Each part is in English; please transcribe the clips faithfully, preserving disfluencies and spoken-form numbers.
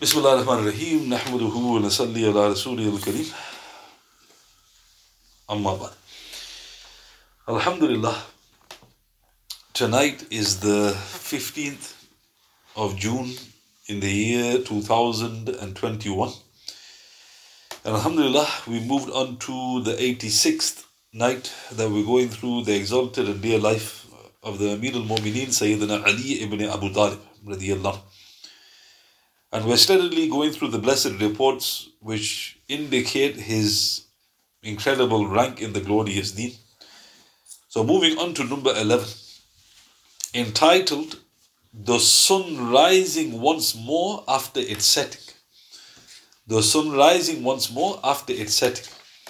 Bismillah ar-Rahman ar-Rahim. Nahmaduhu wa nasalli ala rasulih al-Kareem. Amma ba'd. Alhamdulillah. Tonight is the fifteenth of June in the year two thousand twenty-one. And Alhamdulillah, we moved on to the eighty-sixth night that we're going through the exalted and dear life of the Amir al-Mu'mineen, Sayyidina Ali ibn Abu Talib, radiyallahu. And we're steadily going through the blessed reports which indicate his incredible rank in the glorious deen. So moving on to number eleven, entitled, The Sun Rising Once More After Its Setting. The sun rising once more after its setting.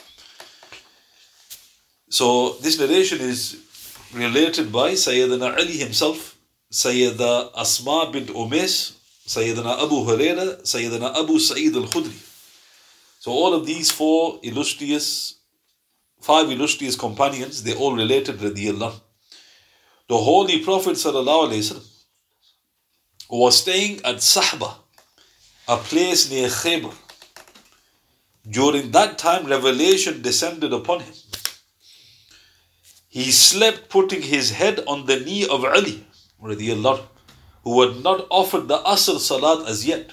So this narration is related by Sayyidina Ali himself, Sayyida Asma bint Umays, Sayyidina Abu Huraira, Sayyidina Abu Sa'id al-Khudri. So all of these four illustrious, five illustrious companions, they all related radiyallahu. The Holy Prophet sallallahu alaihi wasallam was staying at Sahba, a place near Khaybar. During that time, revelation descended upon him. He slept putting his head on the knee of Ali, radiyallahu, who had not offered the Asr Salat as yet.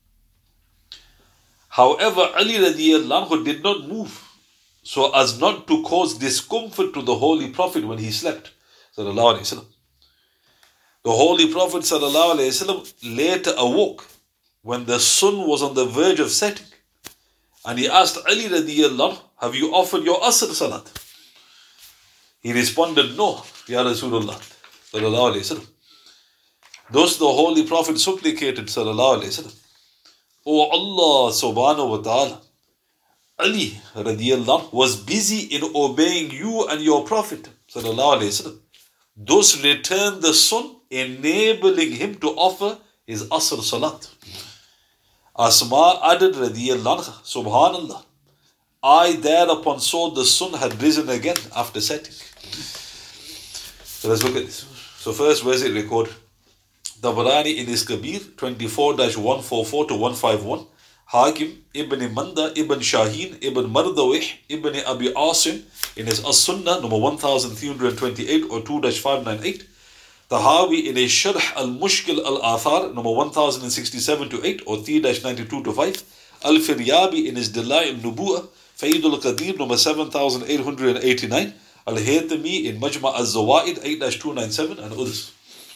However, Ali radiyallahu did not move so as not to cause discomfort to the Holy Prophet when he slept, sallallahu alaihi wasallam. The Holy Prophet sallallahu alaihi wasallam later awoke when the sun was on the verge of setting, and he asked Ali radiyallahu, have you offered your Asr Salat? He responded, no, Ya Rasulullah sallallahu alaihi wasallam. Thus the Holy Prophet supplicated sallallahu alaihi wasallam, O Allah subhanahu wa ta'ala, Ali radiyallahu was busy in obeying you and your Prophet sallallahu alaihi wasallam. Thus returned the sun, enabling him to offer his Asr Salat. Asma added radiyallahu anha, subhanallah, I thereupon saw the sun had risen again after setting. So let's look at this. So first, where is it recorded? Tabarani in his Kabir, twenty-four dash one forty-four to one fifty-one. Hakim, Ibn Manda, Ibn Shaheen, Ibn Mardawih, Ibn Abi Asim in his As-Sunnah, number one thousand three hundred twenty-eight or two dash five ninety-eight. Tahawi in his Sharh Al-Mushkil Al-Athar, number one thousand sixty-seven to eight or three dash ninety-two to five. Al-Firyabi in his Dala'il Nubu'ah, Faidul Qadir, number seven thousand eight hundred eighty-nine. Al-Haytami in Majma' Al-Zawaid, eight dash two ninety-seven, and others.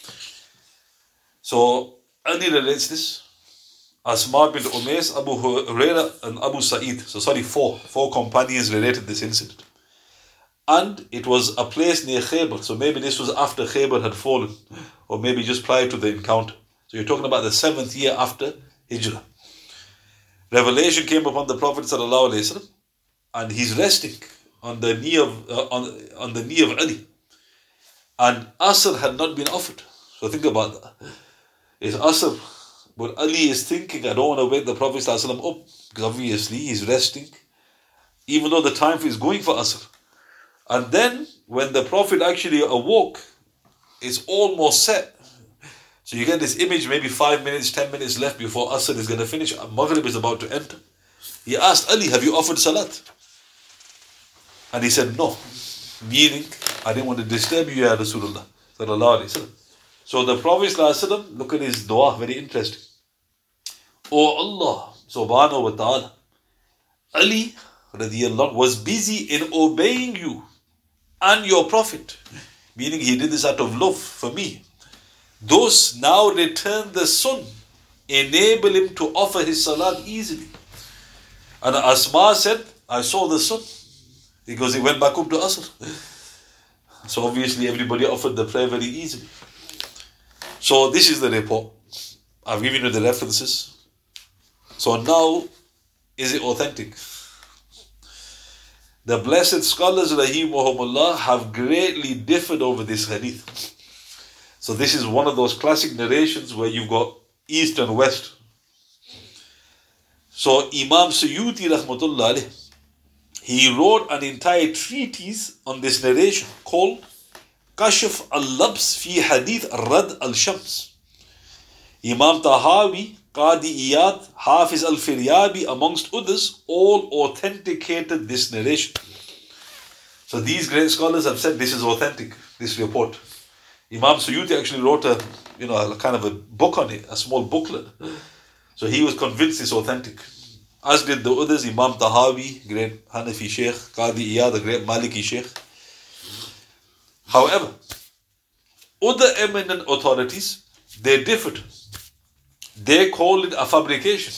So, Ali relates this. Asma bin Umays, Abu Huraira, and Abu Sa'id. So, sorry, four. Four companions related this incident. And it was a place near Khaybar. So, maybe this was after Khaybar had fallen, or maybe just prior to the encounter. So, you're talking about the seventh year after Hijrah. Revelation came upon the Prophet sallallahu alaihi wasallam, and he's resting on the knee of uh, on on the knee of Ali, and Asr had not been offered. So think about that. It's Asr, but Ali is thinking, I don't want to wake the Prophet ﷺ up, because obviously he's resting, even though the time is going for Asr. And then when the Prophet actually awoke, it's almost set. So you get this image, maybe five minutes, ten minutes left before Asr is going to finish. Maghrib is about to enter. He asked Ali, have you offered Salat? And he said, no. Meaning, I didn't want to disturb you, Ya Rasulullah sallallahu alaihi wasallam. So the Prophet ﷺ, look at his dua, very interesting. O Allah subhanahu wa ta'ala, Ali radiyallahu was busy in obeying you and your Prophet. Meaning he did this out of love for me. Thus now return the sun, enable him to offer his salat easily. And Asma said, I saw the sun, because he went back up to Asr. So obviously everybody offered the prayer very easily. So this is the report. I've given you the references. So now, is it authentic? The blessed scholars, rahimahumullah, have greatly differed over this hadith. So this is one of those classic narrations where you've got east and west. So Imam Suyuti rahmatullah alayh, he wrote an entire treatise on this narration called Kashf al-Labs fi Hadith Rad al-Shams. Imam Tahawi Qadi Iyad, Hafiz al-Firyabi, amongst others, all authenticated this narration. So these great scholars have said this is authentic, this report. Imam Suyuti actually wrote a, you know, a kind of a book on it, a small booklet. So he was convinced it's authentic. As did the others, Imam Tahawi, great Hanafi Sheikh, Qadi Iyad, the great Maliki Sheikh. However, other eminent authorities, they differed. They called it a fabrication,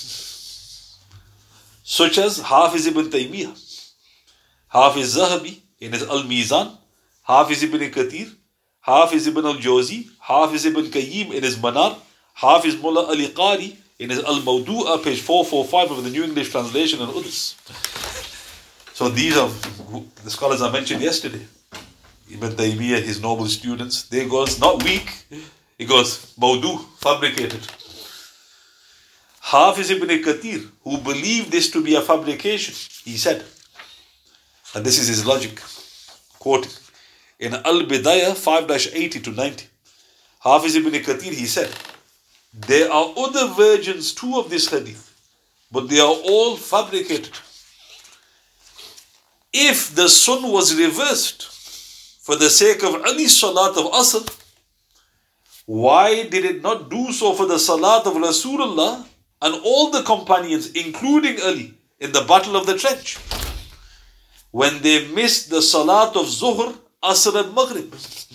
such as Hafiz ibn Taymiyyah, Hafiz Zahabi in his Al-Mizan, Hafiz ibn Kathir, Hafiz ibn al-Jawzi, Hafiz ibn Qayyim in his Manar, Hafiz Mullah Ali Qari in his Al-Mawdu'a, page four forty-five of the New English Translation, and others. So these are the scholars I mentioned yesterday. Ibn Taymiyyah, his noble students, they goes not weak, he goes Mawdu, fabricated. Hafiz ibn Kathir, who believed this to be a fabrication, he said, and this is his logic, quoting, in Al-Bidayah five eighty to ninety, Hafiz ibn Kathir, he said, there are other versions too of this hadith, but they are all fabricated. If the sun was reversed for the sake of Ali's salat of Asr, why did it not do so for the salat of Rasulullah and all the companions, including Ali, in the Battle of the Trench, when they missed the salat of Zuhr, Asr and Maghrib?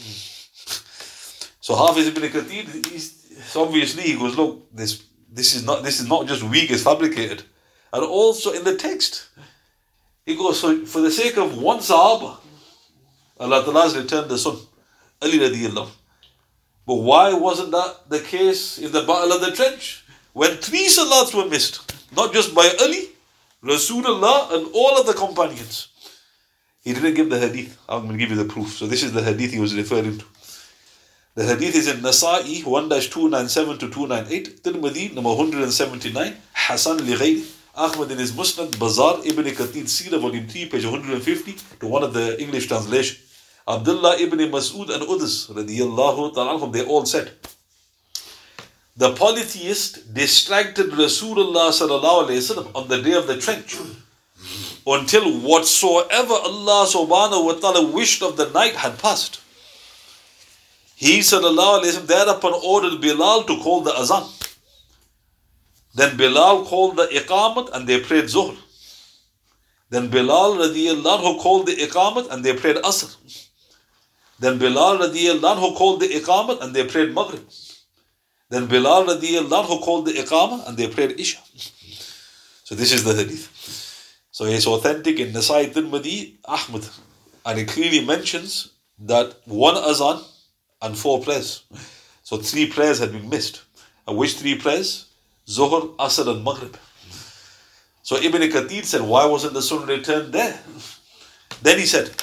So Hafiz ibn Kathir, he's, obviously he goes, look, this this is not this is not just weak, it's fabricated. And also in the text, he goes, so for the sake of one Sahaba, Allah Ta'ala has returned the sun, Ali radiallahu. But why wasn't that the case in the Battle of the Trench, when three salats were missed, not just by Ali, Rasulullah and all of the companions? He didn't give the hadith. I'm going to give you the proof. So this is the hadith he was referring to. The hadith is in Nasa'i one two ninety-seven to two ninety-eight, Tirmidhi number one seventy-nine, Hasan li ghayri, Ahmad in his Musnad, Bazar, Ibn Kathir Sirah volume three, page one fifty, to one of the English translation. Abdullah ibn Mas'ud and others, radiyallahu ta'ala anhum, they all said, the polytheist distracted Rasulullah sallallahu alayhi wa sallam on the day of the trench until whatsoever Allah subhanahu wa ta'ala wished of the night had passed. He sallallahu alayhi wa sallam thereupon ordered Bilal to call the azan. Then Bilal called the iqamat and they prayed Zuhr. Then Bilal radiyallahu anhu called the iqamat and they prayed Asr. Then Bilal radiyallahu anhu called the iqamat and they prayed Maghrib. Then Bilal radiyallahu anhu called the iqamah and they prayed Isha. So this is the hadith. So it's authentic in Nasai, Tirmidhi, Ahmad. And it clearly mentions that one azan and four prayers. So three prayers had been missed. And which three prayers? Zuhr, Asr and Maghrib. So Ibn Kathir said, why wasn't the sun returned there? Then he said,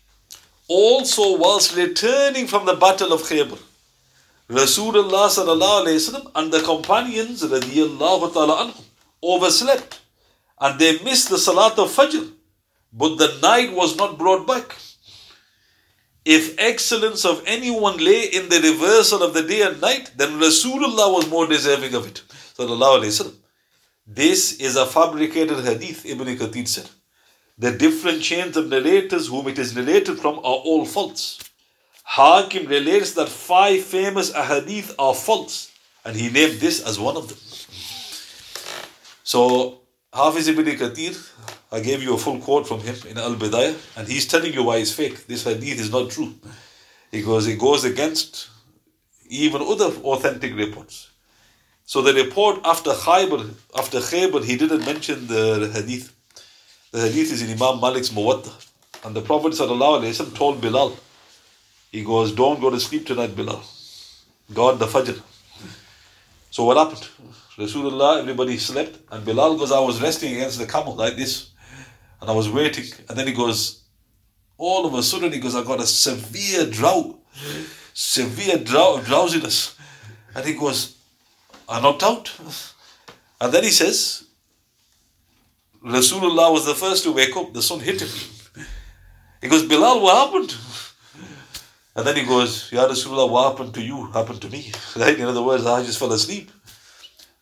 also whilst returning from the battle of Khaybar, Rasulullah sallallahu alayhi wa sallam and the companions radiyallahu ta'ala anhum overslept and they missed the salat of Fajr, but the night was not brought back. If excellence of anyone lay in the reversal of the day and night, then Rasulullah was more deserving of it. Sallallahu alayhi wa sallam. This is a fabricated hadith, Ibn Kathir said. The different chains of narrators whom it is related from are all false. Hakim relates that five famous ahadith are false, and he named this as one of them. So, Hafiz ibn Kathir, I gave you a full quote from him in Al-Bidayah, and he's telling you why it's fake. This hadith is not true. Because it goes against even other authentic reports. So the report after Khaybar, after Khaybar, he didn't mention the hadith. The hadith is in Imam Malik's Muwatta. And the Prophet ﷺ told Bilal, he goes, don't go to sleep tonight, Bilal. God the Fajr. So what happened? Rasulullah, everybody slept, and Bilal goes, I was resting against the camel like this, and I was waiting, and then he goes, all of a sudden he goes, I got a severe drought, severe drought, drowsiness, and he goes, I knocked out. And then he says, Rasulullah was the first to wake up, the sun hit him. He goes, Bilal, what happened? And then he goes, Ya Rasulullah, what happened to you happened to me. Right? In other words, I just fell asleep.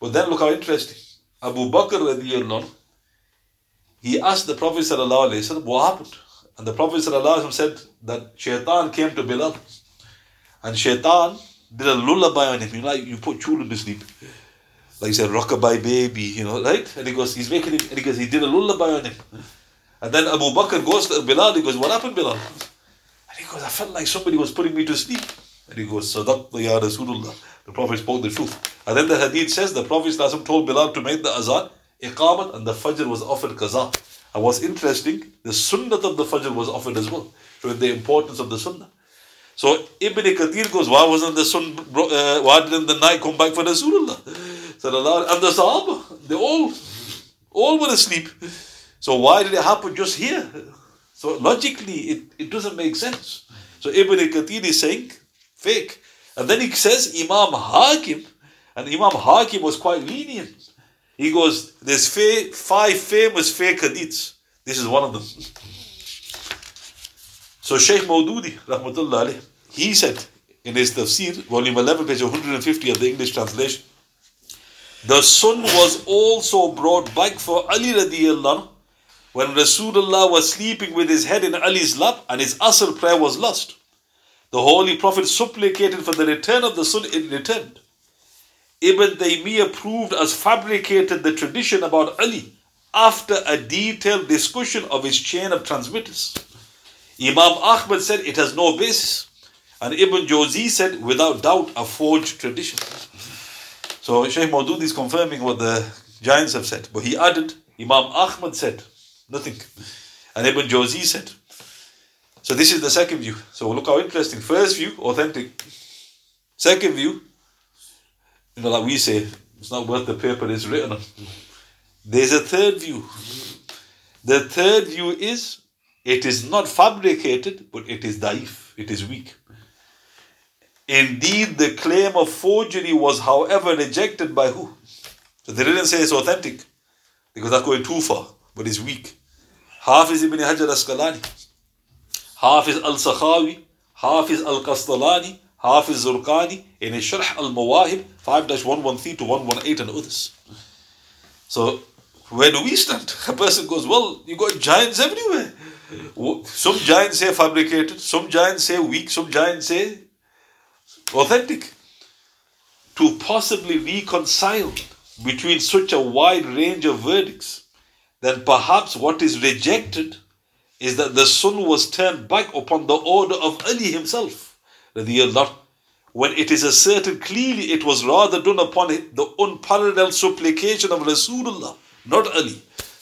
But then look how interesting. Abu Bakr radiallahu anhu, he asked the Prophet sallallahu alaihi wasallam, what happened? And the Prophet sallallahu alaihi wasallam said that Shaitan came to Bilal. And Shaitan did a lullaby on him. You know, like you put children to sleep. Like you said, rockabye baby, you know, right? And he goes, he's making him, and he goes, he did a lullaby on him. And then Abu Bakr goes to Bilal, he goes, what happened, Bilal? And he goes, I felt like somebody was putting me to sleep. And he goes, Sadaqta ya Rasulullah. The Prophet spoke the truth. And then the hadith says, the Prophet told Bilal to make the azan, iqamat, and the fajr was offered qaza. And what's interesting, the sunnah of the fajr was offered as well, showing the importance of the sunnah. So Ibn Kathir goes, why wasn't the sun, uh, why didn't the night come back for Rasulullah? And the Sahaba, they all, all were asleep. So why did it happen just here? So logically, it, it doesn't make sense. So Ibn Kathir is saying, fake. And then he says Imam Hakim, and Imam Hakim was quite lenient. He goes, there's fa- five famous fake hadiths. This is one of them. So Shaykh Maududi, rahmatullah alayh, he said in his tafsir, volume eleven, page one hundred fifty of the English translation, the sun was also brought back for Ali radiallahu anhu when Rasulullah was sleeping with his head in Ali's lap and his Asr prayer was lost. The Holy Prophet supplicated for the return of the sun, it returned. Ibn Taymiyyah proved as fabricated the tradition about Ali after a detailed discussion of his chain of transmitters. Imam Ahmad said it has no basis, and Ibn Jawzi said without doubt a forged tradition. So Shaykh Maududi is confirming what the giants have said, but he added Imam Ahmad said nothing, and Ibn Jawzi said. So this is the second view. So look how interesting. First view, authentic. Second view, you know, like we say, it's not worth the paper it's written on. There's a third view. The third view is, it is not fabricated, but it is daif, it is weak. Indeed, the claim of forgery was, however, rejected by who? So they didn't say it's authentic, because that's going too far, but it's weak. Hafiz ibn Hajar Asqalani, Hafiz al-Sakhawi, Hafiz al-Qastalani, Hafiz Zurqani, in his Sharh al-Mawahib, five dash one thirteen to one eighteen and others. So, where do we stand? A person goes, well, you got giants everywhere. Some giants say fabricated, some giants say weak, some giants say authentic. To possibly reconcile between such a wide range of verdicts, then perhaps what is rejected is that the sun was turned back upon the order of Ali himself, when it is asserted clearly it was rather done upon the unparalleled supplication of Rasulullah, not Ali.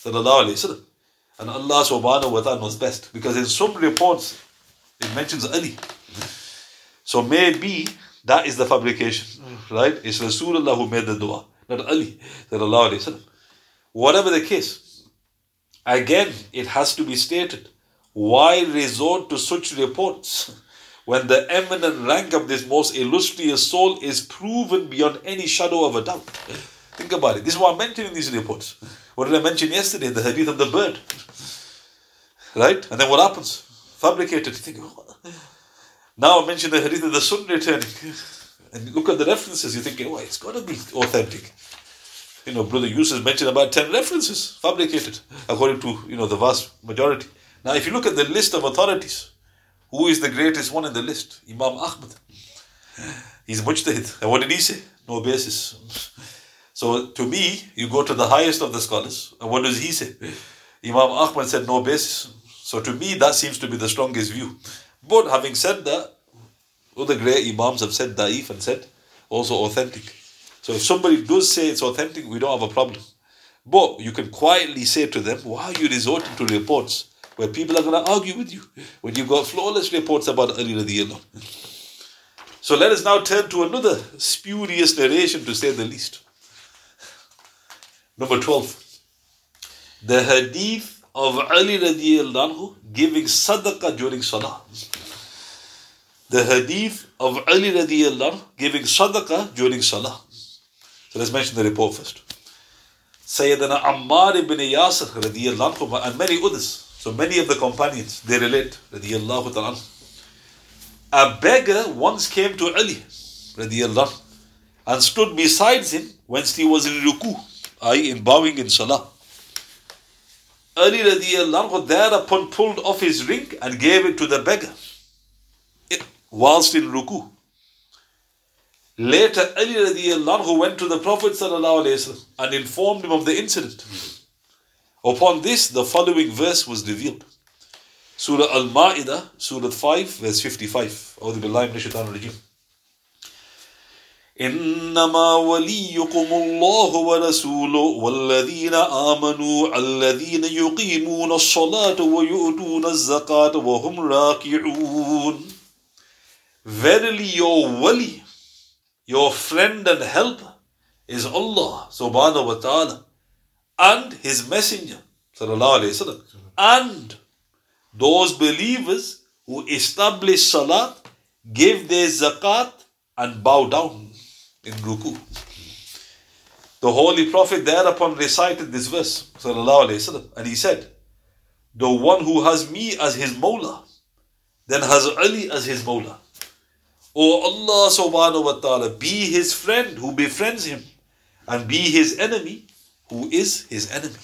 And Allah subhanahu wa ta'ala knows best, because in some reports it mentions Ali. So maybe that is the fabrication, right? It's Rasulullah who made the dua, not Ali. Whatever the case, again, it has to be stated, why resort to such reports when the eminent rank of this most illustrious soul is proven beyond any shadow of a doubt? Think about it. This is what I mentioned in these reports. What did I mention yesterday? The hadith of the bird. Right? And then what happens? Fabricated. You think, oh. Now I mentioned the hadith of the sun returning. And look at the references. You're thinking, oh, it's got to be authentic. You know, Brother Yusuf mentioned about ten references, fabricated, according to, you know, the vast majority. Now, if you look at the list of authorities, who is the greatest one in the list? Imam Ahmad. He's mujtahid. And what did he say? No basis. So, to me, you go to the highest of the scholars, and what does he say? Imam Ahmad said no basis. So, to me, that seems to be the strongest view. But having said that, other great Imams have said da'if and said also authentic. So if somebody does say it's authentic, we don't have a problem. But you can quietly say to them, why are you resorting to reports where people are going to argue with you when you've got flawless reports about Ali radiallahu anhu? So let us now turn to another spurious narration, to say the least. Number twelve. The hadith of Ali radiallahu anhu giving sadaqah during salah. The hadith of Ali radiallahu anhu giving sadaqah during salah. So let's mention the report first. Sayyidina Ammar ibn Yasir radiyallahu anhu and many others. So many of the companions, they relate radiyallahu ta'ala. A beggar once came to Ali radiyallahu anhu and stood beside him whilst he was in ruku, that is in bowing in salah. Ali radiallahu anhu thereupon pulled off his ring and gave it to the beggar whilst in ruku. Later, Ali radiallahu anhu went to the Prophet sallallahu alaihi wasallam and informed him of the incident. Upon this, the following verse was revealed. Surah Al-Ma'idah, Surah five, verse fifty-five. A'udhu billahi minash shaitanir rajim. إنما وليكم الله ورسوله والذين آمنوا الذين يقيمون الصلاة ويؤتون الزكاة وهم راكعون. Verily your wali, your friend and helper is Allah subhanahu wa ta'ala and His Messenger sallallahu alayhi wa sallam, and those believers who establish salat, give their zakat and bow down in ruku. The Holy Prophet thereupon recited this verse sallallahu alayhi wa sallam, and he said, the one who has me as his Mawla, then has Ali as his Mawla. O Allah subhanahu wa ta'ala, be his friend who befriends him, and be his enemy who is his enemy.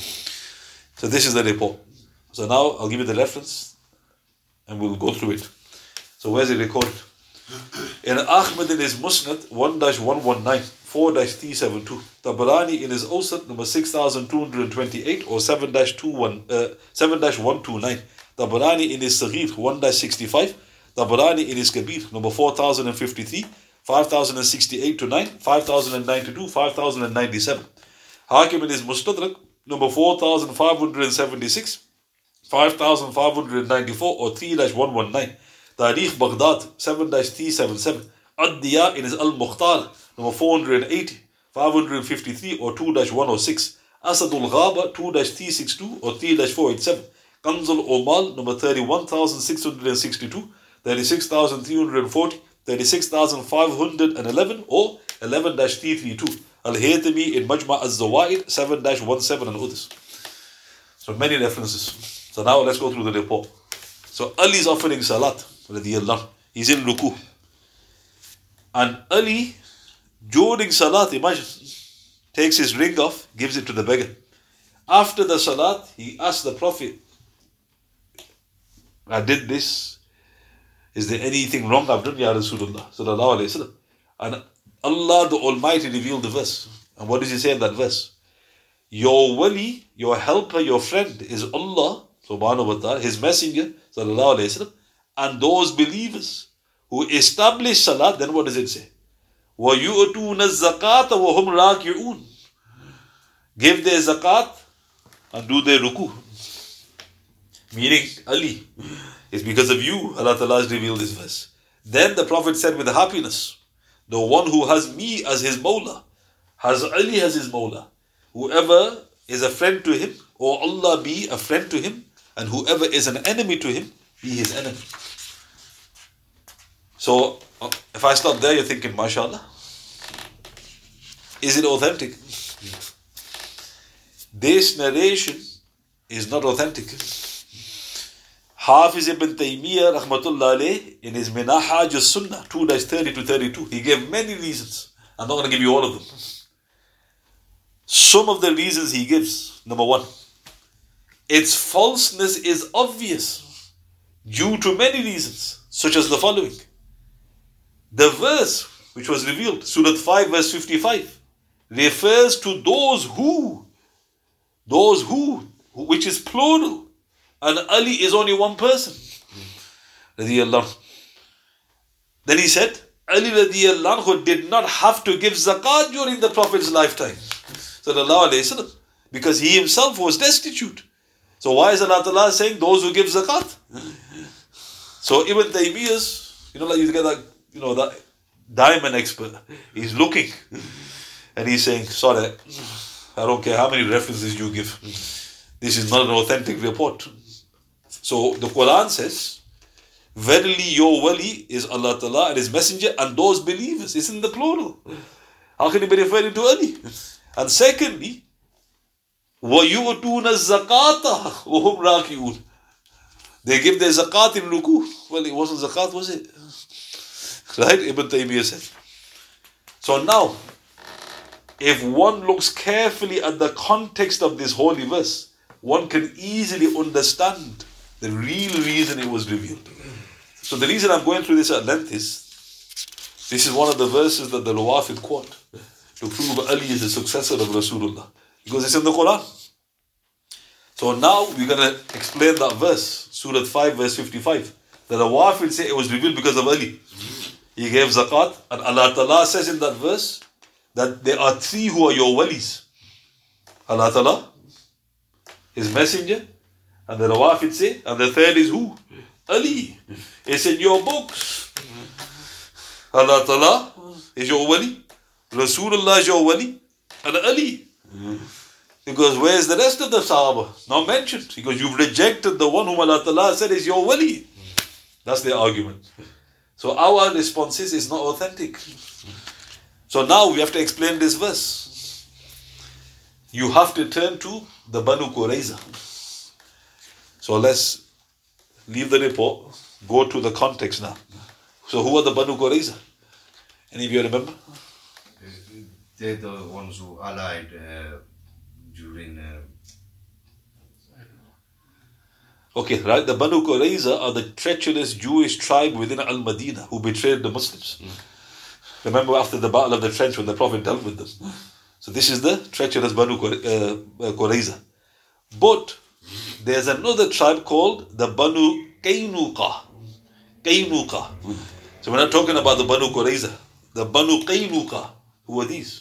So this is the report. So now I'll give you the reference and we'll go through it. So where's it recorded? In Ahmad in his Musnad one dash one nineteen, four dash three seventy-two. Tabarani in his Awsat number six thousand two hundred twenty-eight or seven dash one twenty-nine. Tabarani in his Saghir one dash sixty-five. Tabarani in his Kabir number four thousand fifty-three, five thousand sixty-eight to nine, five thousand ninety-two, five thousand ninety-seven. Hakim in his Mustadrak number four thousand five hundred seventy-six, five thousand five hundred ninety-four or three dash one nineteen. Tariq Baghdad seven dash three seventy-seven. Ad-Diya in his Al-Mukhtar number four hundred eighty, five hundred fifty-three or two dash one oh six. Asadul Ghaba two dash three sixty-two or three dash four eighty-seven. Kanzul Omal number thirty-one thousand six hundred sixty-two, thirty-six thousand three hundred forty, thirty-six thousand five hundred eleven or eleven dash three thirty-two. Al-Haytami in Majma' al-Zawaid seven dash seventeen and others. So many references. So now let's go through the report. So Ali is offering salat. He's in ruku. And Ali, during salat, imagine, takes his ring off, gives it to the beggar. After the salat, he asked the Prophet, I did this. Is there anything wrong I've done, Ya Rasulullah? Sallallahu alayhi wa sallam. And Allah the Almighty revealed the verse. And what does He say in that verse? Your wali, your helper, your friend is Allah subhanahu wa ta'ala, His Messenger sallallahu alayhi wa sallam, and those believers who establish salat. Then what does it say? وَيُؤْتُونَ الزَّكَاةَ وَهُمْ رَاكِعُونَ. Give their zakat and do their ruku. Meaning, Ali, it's because of you Allah Ta'ala has revealed this verse. Then the Prophet said with happiness, the one who has me as his Mawla, has Ali as his Mawla. Whoever is a friend to him, or Allah be a friend to him, and whoever is an enemy to him, be his enemy. So, if I stop there, you're thinking, mashallah, is it authentic? This narration is not authentic. Hafiz ibn Taymiyyah rahmatullah alayh in his Minhaj al-Sunnah two dash thirty to thirty-two, he gave many reasons. I'm not going to give you all of them. Some of the reasons he gives, number one, its falseness is obvious due to many reasons, such as the following. The verse which was revealed, Surah five verse fifty-five, refers to those who, those who, which is plural, and Ali is only one person. Then he said, Ali radiallahu anhu did not have to give zakat during the Prophet's lifetime, sallallahu alayhi wa sallam, because he himself was destitute. So why is Allah Ta'ala saying those who give zakat? So Ibn Taymiyyah's, you know, like you get that, you know, that diamond expert, he's looking and he's saying, sorry, I don't care how many references you give. This is not an authentic report. So the Quran says, verily your wali is Allah Ta'ala and His Messenger and those believers. It's in the plural. How can it be referring to Ali? And secondly, وَيُؤْتُونَ الزَّكَاةَ وَهُمْ رَاكِعُونَ. They give their zakat in ruku. Well, it wasn't zakat, was it? Right? Ibn Taymiyyah said. So now, if one looks carefully at the context of this holy verse, one can easily understand the real reason it was revealed. So the reason I'm going through this at length is, this is one of the verses that the Rawafid quote to prove Ali is the successor of Rasulullah, because it's in the Quran. So now we're going to explain that verse, Surah five, verse fifty-five. The Rawafid say it was revealed because of Ali. He gave zakat, and Allah Ta'ala says in that verse that there are three who are your walis. Allah Ta'ala, His messenger, and the Rawafid say, and the third is who? Ali. It's in your books. Allah Ta'ala is your wali, Rasulullah is your wali, and Ali. Because where's the rest of the Sahaba? Not mentioned. Because you've rejected the one whom Allah Ta'ala said is your wali. That's their argument. So our response is, it's not authentic. So now we have to explain this verse. You have to turn to the Banu Qurayza. So let's leave the report, go to the context now. So who are the Banu Qurayza? Any of you remember? They're the ones who allied uh, during... Uh... Okay, right. The Banu Qurayza are the treacherous Jewish tribe within Al-Madinah who betrayed the Muslims. Mm. Remember after the Battle of the Trench when the Prophet dealt with them. So this is the treacherous Banu Qurayza. But there's another tribe called the Banu Qaynuqa. Qaynuqa. So we're not talking about the Banu Qurayza. The Banu Qaynuqa. Who are these?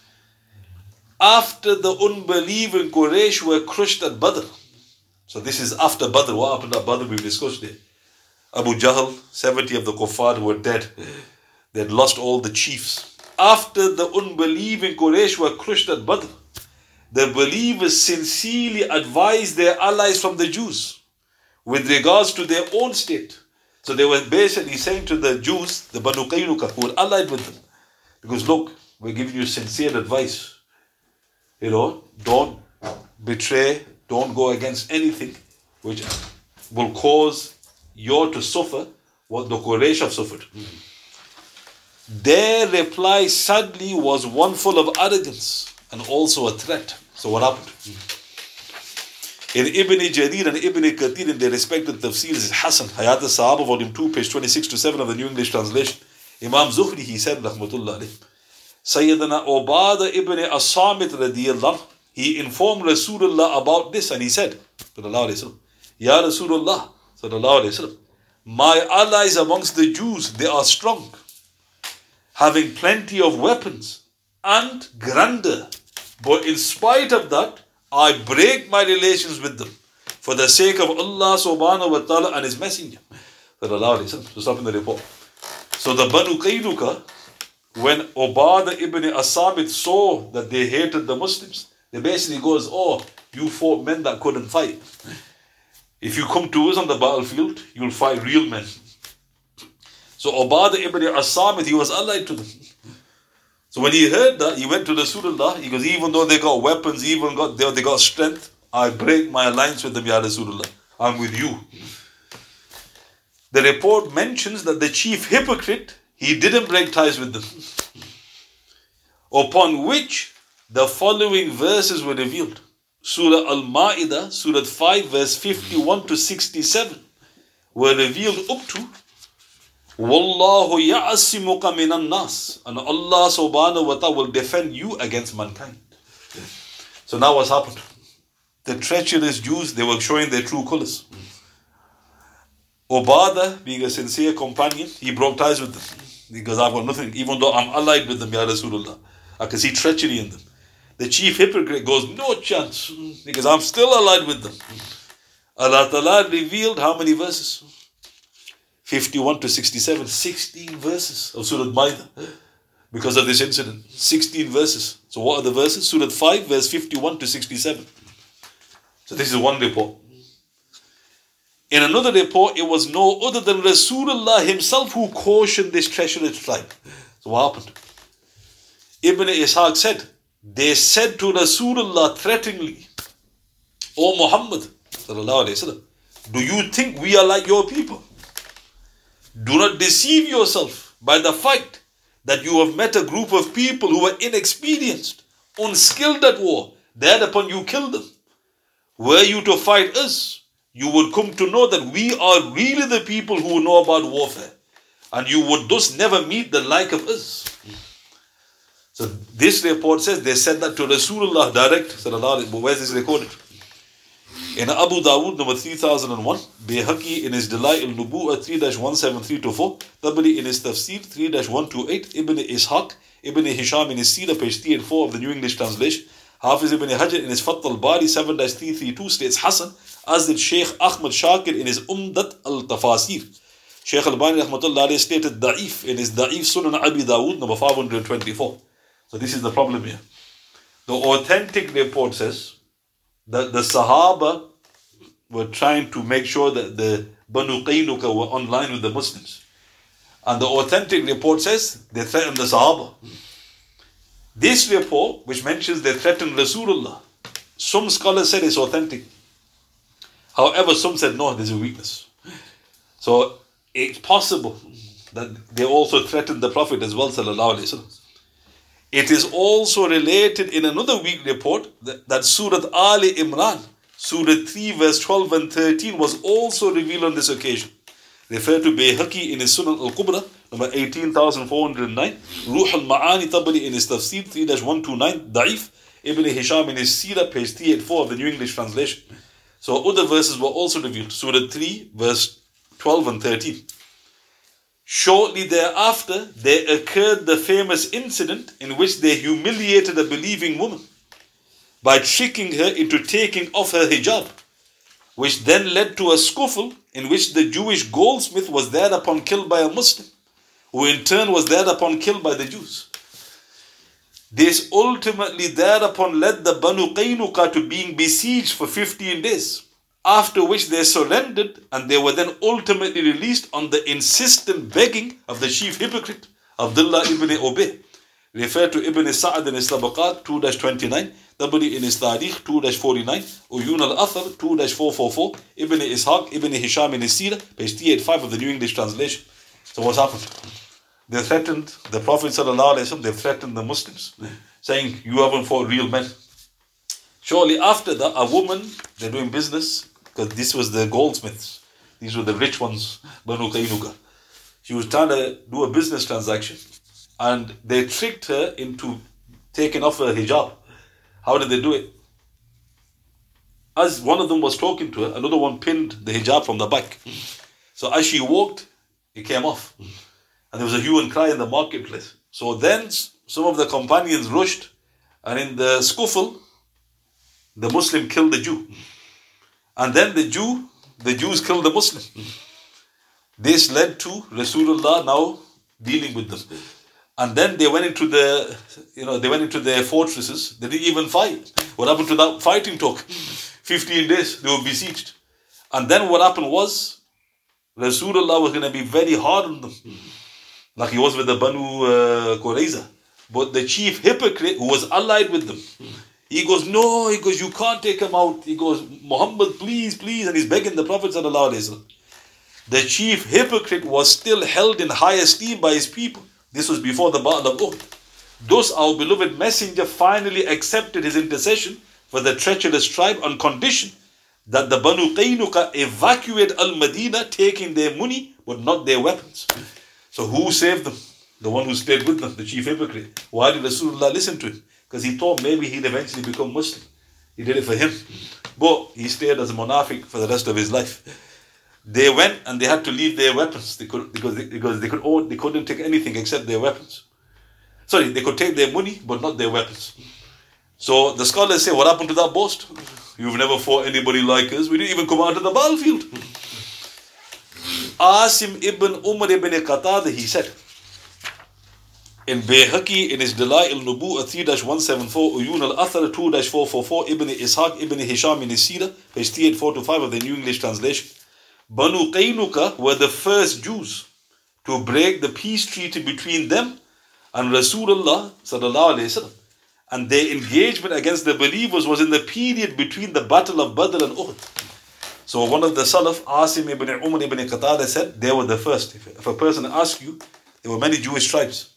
After the unbelieving Quraysh were crushed at Badr. So this is after Badr. What happened at Badr? We've discussed it. Abu Jahl, seventy of the kuffar were dead. They had lost all the chiefs. After the unbelieving Quraysh were crushed at Badr, the believers sincerely advised their allies from the Jews with regards to their own state. So they were basically saying to the Jews, the Banu Qaynuqa, who were allied with them, because look, we're giving you sincere advice. You know, don't betray, don't go against anything which will cause you to suffer what the Quraysh have suffered. Mm-hmm. Their reply sadly was one full of arrogance and also a threat. So what happened? Mm-hmm. In Ibn Jarir and Ibn Kathir, in their respective tafsirs, Hassan, Hayat al-Sahaba, volume two, page twenty-six to seven of the New English Translation, Imam Zuhri, he said, Rahmatullah alayhi, Sayyidina Ubadah ibn As-Samit radiyallahu, he informed Rasulullah about this and he said, Sallallahu Alaihi Wasallam, Ya Rasulullah, Sallallahu Alaihi Wasallam, my allies amongst the Jews, they are strong, having plenty of weapons and grandeur. But in spite of that, I break my relations with them for the sake of Allah subhanahu wa ta'ala and His Messenger. Sallallahu Alaihi Wasallam. So stop in the report. So the Banu Qaynuqa, when Ubadah ibn As-Samit saw that they hated the Muslims, they basically goes, oh, you fought men that couldn't fight. If you come to us on the battlefield, you'll fight real men. So Ubadah ibn As-Samit, he was allied to them. So when he heard that, he went to Rasulullah. He goes, even though they got weapons, even got they, they got strength, I break my alliance with them, Ya Rasulullah. I'm with you. The report mentions that the chief hypocrite, he didn't break ties with them. Upon which the following verses were revealed. Surah Al-Ma'idah, Surah five, verse fifty-one to sixty-seven, were revealed up to Wallahu ya'asimuka minan nas, and Allah subhanahu wa ta'ala will defend you against mankind. So now what's happened? The treacherous Jews, they were showing their true colors. Ubadah, being a sincere companion, he broke ties with them. Because I've got nothing, even though I'm allied with them, Ya Rasulullah. I can see treachery in them. The chief hypocrite goes, no chance, because I'm still allied with them. Allah Ta'ala revealed how many verses? fifty-one to sixty-seven, sixteen verses of Surah Ma'idah. Because of this incident, sixteen verses. So what are the verses? Surah five, verse fifty-one to sixty-seven. So this is one report. In another report, it was no other than Rasulullah himself who cautioned this treacherous tribe. So what happened? Ibn Ishaq said, they said to Rasulullah threateningly, O Muhammad, sallallahu alayhi wasallam, do you think we are like your people? Do not deceive yourself by the fact that you have met a group of people who were inexperienced, unskilled at war. Thereupon you killed them. Were you to fight us, you would come to know that we are really the people who know about warfare, and you would thus never meet the like of us. So this report says they said that to Rasulullah direct. Sallallahu Alaihi. Where is this recorded? In Abu Dawood number three thousand one, Bayhaqi in his Dala'il al-Nubu'ah three dash one seven three two four, Tabari in his Tafsir three dash one two eight, Ibn Ishaq, Ibn Hisham in his Sirah page three eighty-four of the New English Translation, Hafiz ibn Hajar in his Fath al-Bari seven dash three thirty-two states Hassan, as did Shaykh Ahmad Shakir in his Umdat al-Tafasir. Shaykh al-Bani rahmatullah alayhi stated Da'if in his Da'if Sunan Abi Dawood number five hundred twenty-four. So this is the problem here. The authentic report says that the Sahaba were trying to make sure that the Banu Qaynuqa were online with the Muslims. And the authentic report says they threatened the Sahaba. This report, which mentions they threatened Rasulullah, some scholars said it's authentic. However, some said no, there's a weakness. So it's possible that they also threatened the Prophet as well, sallallahu alaihi wasallam. It is also related in another weak report that, that Surah Ali Imran, Surah three verse twelve and thirteen was also revealed on this occasion. Referred to Bayhaqi in his Sunan al-Kubra, number eighteen thousand four hundred nine, Ruh al-Ma'ani Tabari in his Tafsir three dash one two nine, Da'if, Ibn Hisham in his Sirah, page three eighty-four of the New English Translation. So other verses were also revealed, Surah three verse twelve and thirteen. Shortly thereafter, there occurred the famous incident in which they humiliated a believing woman by tricking her into taking off her hijab, which then led to a scuffle in which the Jewish goldsmith was thereupon killed by a Muslim, who in turn was thereupon killed by the Jews. This ultimately thereupon led the Banu Qaynuqa to being besieged for fifteen days, after which they surrendered, and they were then ultimately released on the insistent begging of the chief hypocrite, Abdullah ibn Ubay. Referred to Ibn Sa'ad in his Tabaqat two dash twenty-nine, Tabari in his Tariq two dash forty-nine, Uyun al-Athar two dash four forty-four, Ibn Ishaq, Ibn Hisham in his Sirah, page three eighty-five of the New English Translation. So what's happened? They threatened the Prophet sallallahu alaihi wasallam, they threatened the Muslims, saying, you haven't fought real men. Shortly after that, a woman, they're doing business, because this was the goldsmiths. These were the rich ones, Banu Qaynuqa. She was trying to do a business transaction, and they tricked her into taking off her hijab. How did they do it? As one of them was talking to her, another one pinned the hijab from the back. So as she walked, it came off. And there was a hue and cry in the marketplace. So then some of the companions rushed, and in the scuffle, the Muslim killed the Jew. And then the Jew, the Jews killed the Muslim. This led to Rasulullah now dealing with them. And then they went into the, you know, they went into their fortresses. They didn't even fight. What happened to that fighting talk? fifteen days, they were besieged. And then what happened was, Rasulullah was going to be very hard on them, like he was with the Banu uh, Qurayza. But the chief hypocrite who was allied with them, he goes, no, he goes, you can't take him out. He goes, Muhammad, please, please. And he's begging the Prophet sallallahu alaihi wasallam. The chief hypocrite was still held in high esteem by his people. This was before the Battle of Uhud. Thus our beloved messenger finally accepted his intercession for the treacherous tribe on condition that the Banu Qaynuqa evacuate Al-Madinah, taking their money but not their weapons. So who saved them? The one who stayed with them, the chief hypocrite. Why did Rasulullah listen to him? Because he thought maybe he'd eventually become Muslim. He did it for him. But he stayed as a munafiq for the rest of his life. They went and they had to leave their weapons they could, because, they, because they, could, oh, they couldn't take anything except their weapons. Sorry, they could take their money but not their weapons. So the scholars say, what happened to that boast? You've never fought anybody like us. We didn't even come out of the battlefield. Asim ibn Umar ibn Qatada, he said, in Bayhaqi, in his Dala'il al-Nubu'ah three dash one seventy-four, Uyun al-Athar two dash four forty-four, Ibn Ishaq, Ibn Hisham in his Sirah, page three eighty-four to five of the New English Translation. Banu Qaynuqa were the first Jews to break the peace treaty between them and Rasulullah sallallahu alaihi wasallam. And their engagement against the believers was in the period between the Battle of Badr and Uhud. So one of the Salaf, Asim ibn Umar ibn Qatada, said they were the first. If a person asks you, there were many Jewish tribes.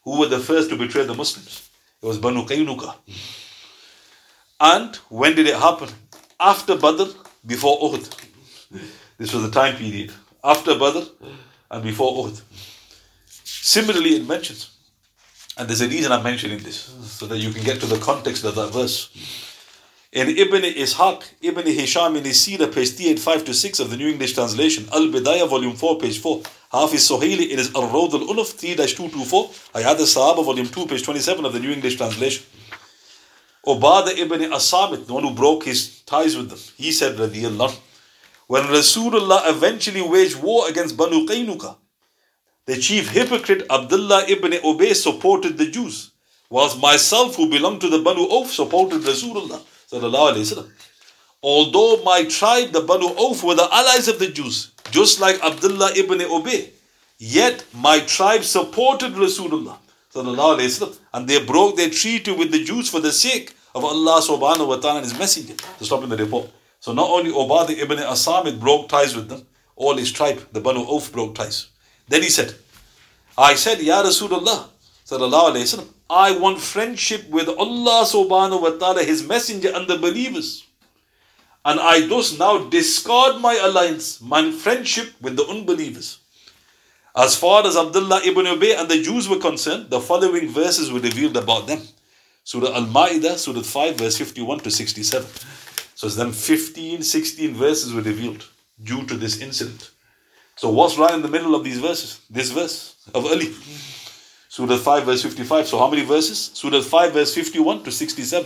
who were the first to betray the Muslims? It was Banu Qaynuqa. And when did it happen? After Badr, before Uhud. This was the time period. After Badr and before Uhud. Similarly, it mentions, and there's a reason I'm mentioning this, so that you can get to the context of that verse. In Ibn Ishaq, Ibn Hisham in his Sirah, page three eighty-five to six of the New English Translation, Al-Bidayah, volume four, page four, Hafiz Suhaili in his Al-Rawd al-Unuf, three dash two twenty-four, Hayat al-Sahaba, volume two, page twenty-seven of the New English Translation. Ubadah ibn As-Samit, the one who broke his ties with them, he said, radiyallahu, when Rasulullah eventually waged war against Banu Qaynuqa, the chief hypocrite Abdullah ibn Ubay supported the Jews, whilst myself, who belonged to the Banu Auf, supported Rasulullah sallallahu alayhi wasallam. Although my tribe, the Banu Auf, were the allies of the Jews, just like Abdullah ibn Ubay, yet my tribe supported Rasulullah sallallahu alayhi wasallam, and they broke their treaty with the Jews for the sake of Allah subhanahu wa ta'ala and His Messenger. To stop in the report. So not only Ubadah ibn As-Samit broke ties with them, all his tribe, the Banu Auf, broke ties. Then he said, I said, Ya Rasulullah sallallahu alayhi wasallam, I want friendship with Allah subhanahu wa ta'ala, His Messenger, and the believers. And I thus now discard my alliance, my friendship with the unbelievers. As far as Abdullah ibn Ubay and the Jews were concerned, the following verses were revealed about them. Surah Al-Ma'idah, Surah five, verse fifty-one to sixty-seven. So then fifteen, sixteen verses were revealed due to this incident. So what's right in the middle of these verses? This verse of Ali. Surah five, verse fifty-five. So how many verses? Surah five, verse fifty-one to sixty-seven.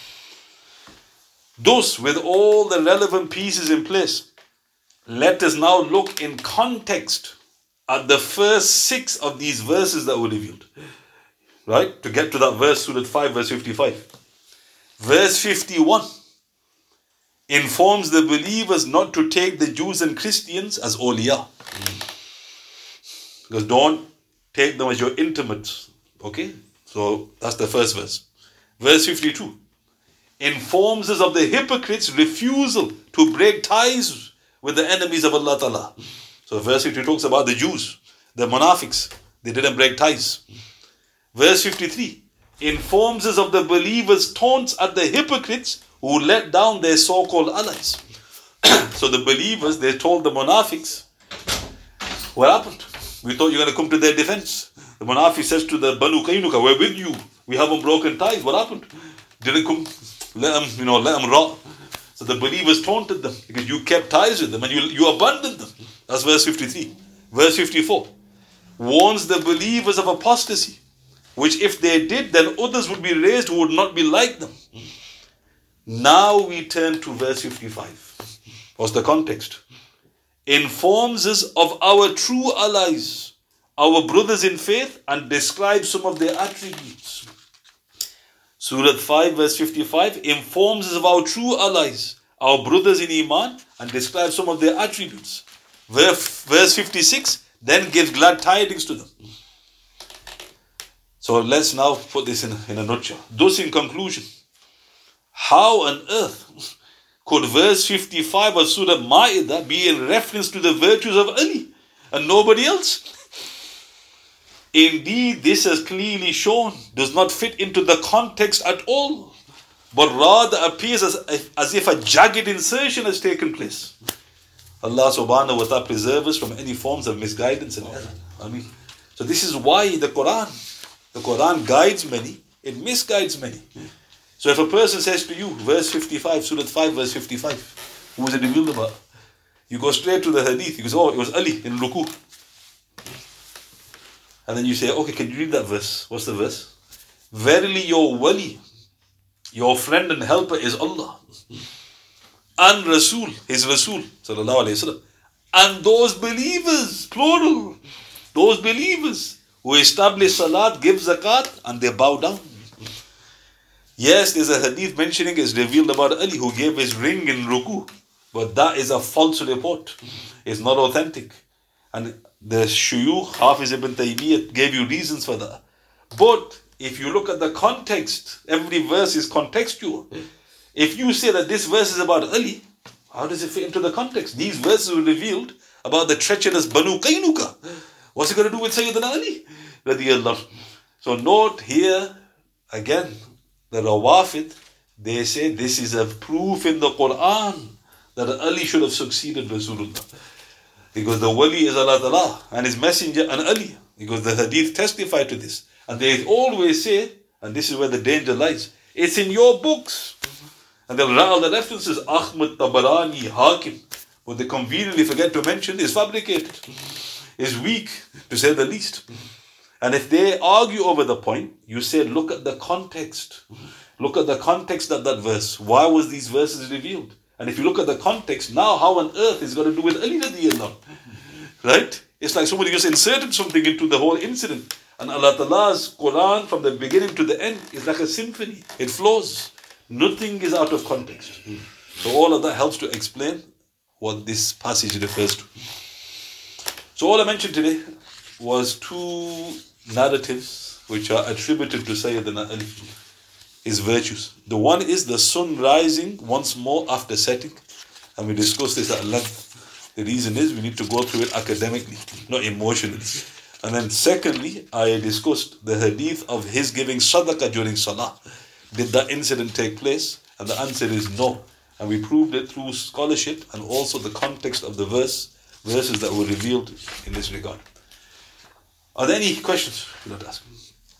Thus, with all the relevant pieces in place, let us now look in context at the first six of these verses that were revealed. Right? To get to that verse, Surah five, verse fifty-five. Verse fifty-one informs the believers not to take the Jews and Christians as awliya. Because don't take them as your intimates. Okay? So that's the first verse. Verse fifty-two informs us of the hypocrites' refusal to break ties with the enemies of Allah Ta'ala. So verse fifty talks about the Jews, the Munafiqs. They didn't break ties. Verse fifty-three informs us of the believers' taunts at the hypocrites who let down their so-called allies. So the believers, they told the Munafiqs, what happened? We thought you were going to come to their defense. The Munafiq says to the Banu Qaynuqa, we're with you. We haven't broken ties. What happened? Didn't come, let them, you know, let them rot. So the believers taunted them because you kept ties with them and you, you abandoned them. That's verse fifty-three. Verse fifty-four warns the believers of apostasy, which if they did, then others would be raised who would not be like them. Now we turn to verse fifty-five. What's the context? Informs us of our true allies, our brothers in faith, and describes some of their attributes. Surah five, verse fifty-five informs us of our true allies, our brothers in Iman, and describes some of their attributes. Verse fifty-six then gives glad tidings to them. So let's now put this in, in a nutshell. Thus, in conclusion, how on earth could verse fifty-five of Surah Ma'idah be in reference to the virtues of Ali and nobody else? Indeed, this is clearly shown does not fit into the context at all, but rather appears as, as if a jagged insertion has taken place. Allah subhanahu wa ta'ala preserve us from any forms of misguidance and error. I mean, so this is why the Quran, the Quran guides many, it misguides many. So if a person says to you, verse fifty-five, Surah five, verse fifty-five, who was it revealed about? You go straight to the hadith. He goes, oh, it was Ali in Ruku. And then you say, okay, can you read that verse? What's the verse? Verily your wali, your friend and helper is Allah. And Rasul, his Rasul, sallallahu alayhi wa sallam. And those believers, plural, those believers who establish salat, give zakat, and they bow down. Yes, there's a hadith mentioning it's revealed about Ali who gave his ring in ruku. But that is a false report. It's not authentic. And the Shuyukh, Hafiz ibn Taymiyyah, gave you reasons for that. But if you look at the context, every verse is contextual. If you say that this verse is about Ali, how does it fit into the context? These verses were revealed about the treacherous Banu Qaynuqa. What's it going to do with Sayyidina Ali? Radiyallahu. So note here, again, the Rawafid, they say this is a proof in the Quran that Ali should have succeeded Rasulullah. Because the wali is Allah Ta'ala and his messenger and Ali. Because the hadith testify to this. And they always say, and this is where the danger lies, it's in your books. And they'll write all the references, Ahmad, Tabarani, Hakim. What they conveniently forget to mention is fabricated, is weak, to say the least. And if they argue over the point, you say, look at the context. Look at the context of that verse. Why was these verses revealed? And if you look at the context, now how on earth is it got to do with Ali radiyallahu? Right? It's like somebody just inserted something into the whole incident. And Allah Ta'ala's Quran from the beginning to the end is like a symphony. It flows. Nothing is out of context. So all of that helps to explain what this passage refers to. So all I mentioned today was two narratives which are attributed to Sayyidina Ali, his virtues. The one is the sun rising once more after setting, and we discussed this at length. The reason is we need to go through it academically, not emotionally. And then secondly, I discussed the hadith of his giving sadaqah during salah. Did that incident take place? And the answer is no. And we proved it through scholarship and also the context of the verse, verses that were revealed in this regard. Are there any questions you'd like to ask?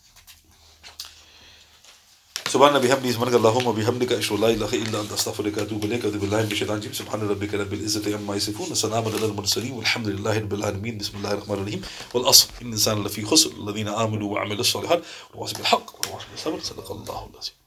سبحان بحمده سبحانك اللهم وبحمدك أشهد أن لا إله إلا أنت أستغفرك وأتوب إليك وأعوذ بالله من الشيطان الرجيم سبحان ربك رب العزة عما يصفون وسلام على المرسلين والحمد لله رب العالمين بسم الله الرحمن الرحيم والأصل إن الإنسان لفي خسر الذين آمنوا وعملوا الصالحات وتواصوا بالحق وتواصوا بالصبر صدق الله العظيم.